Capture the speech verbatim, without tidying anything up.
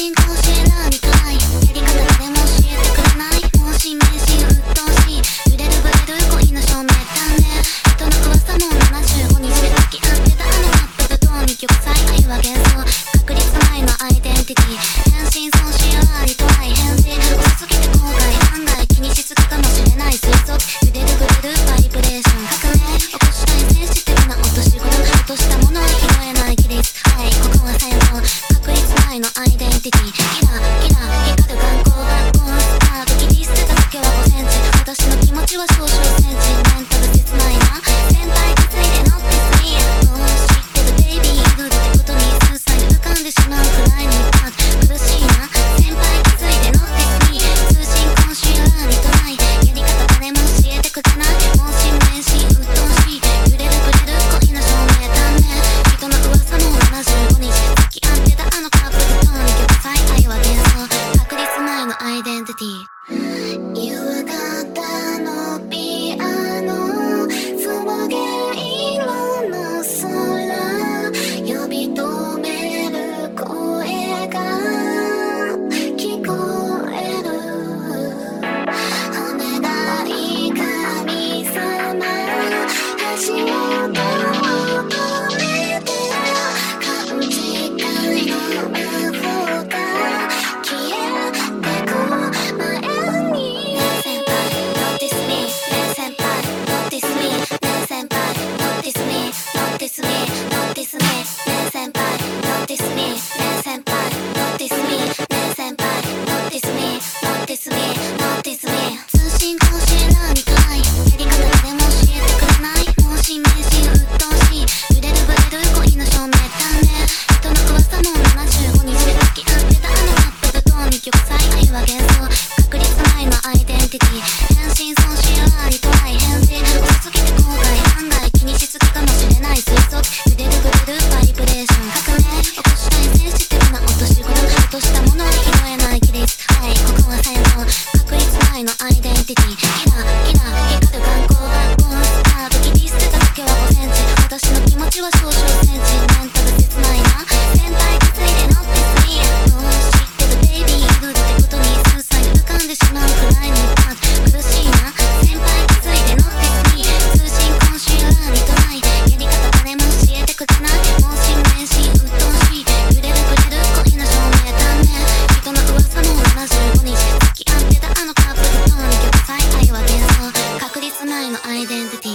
信仰し選びたいやり方誰も教えてくれないもうし迷信鬱陶しい揺れるぶれる恋の証明断念人の噂もななじゅうごにちで付き合ってたあのカップルと二極彩愛は幻想確率ないのアイデンティティ変身損しありと愛返事遅すぎて後悔案外気にしすぎかもしれない推測揺れるぶれるバイブレーション革命起こしたいセンシティブな落とし頃落としたものは拾えない規律はいここは戦争確率ないのアイデンティティキラキラ光る眼光学校のスタート切り捨てただけはごセンチ私の気持ちは少々センチメンタル切ないな先輩気づいて乗ってスリーもう知ってるベイビーイーグルってことに数歳で浮かんでしまうくらいの一発苦しいな先輩気づいて乗ってスリー通信今週ラーにトライやり方誰も教えてくれないもう新名神鬱陶しい揺れるぶれる恋の証明断念人の噂もななじゅうごにち付き合ってたあのカップルと二極彩愛は幻想確率ないのアイデンティティ夕方のピアノそげ色の空呼び止める声が聞こえるお願い神様足を求めて勘違いの魔法が消えてく前に先輩 Notice me ね先輩 Notice me ね先輩 Notice me Notice me Notice me ね先輩 Notice me ね先輩 Notice me ね先輩 Notice me Notice me Notice me 通信講師選びたいやり方誰も教えてくれないもう新名神鬱陶しい揺れるぶれる恋の証明断念人の噂もななじゅうごにちで付き合ってたあのカップルと二極彩愛は幻想確率ないのアイデンティティ変身損しありと愛返事遅すぎて後悔案外気にしすぎかもしれない推測揺れるぶれるバイブレーション革命起こしたいセンシティブな落とし頃落としたものは拾えない規律はいここは戦争確率ないのアイデンティティキラキラ光る眼光学校のスタート切り捨てただけはごセンチ私の気持ちは少々センチメンタル切ないな先輩気づいて乗ってスリーもう知ってるベイビーイーグルってことに数歳で浮かんでしまうくらいの一発苦しいな先輩気づいて乗ってスリー通信今週ラーにトライやり方誰も教えてくれないもう新名神鬱陶しい揺れるぶれる恋の証明断念人の噂もななじゅうごにち付き合ってたあのカップルと二極彩愛は幻想確率ないのアイデンティティ